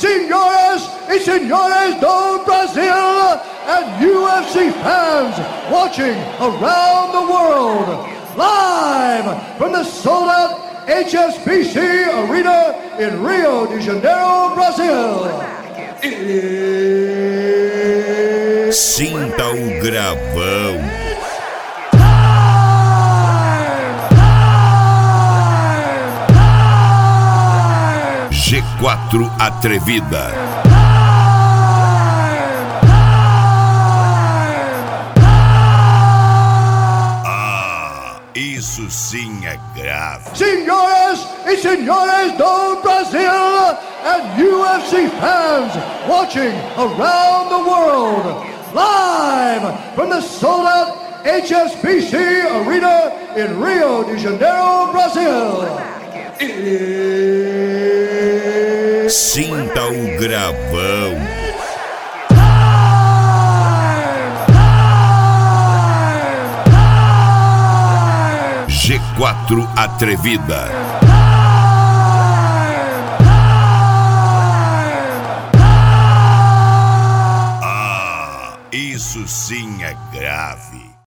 senhoras e senhores do Brasil, and UFC fans watching around the world, live from the sold-out HSBC Arena in Rio de Janeiro, Brasil. Sinta o gravão. G4 Atrevida. Isso sim é grave. Senhoras e senhores do Brasil, and UFC fans watching around the world, live from the sold-out HSBC Arena in Rio de Janeiro, Brasil. Sinta o gravão. G4 Atrevida. Isso sim é grave.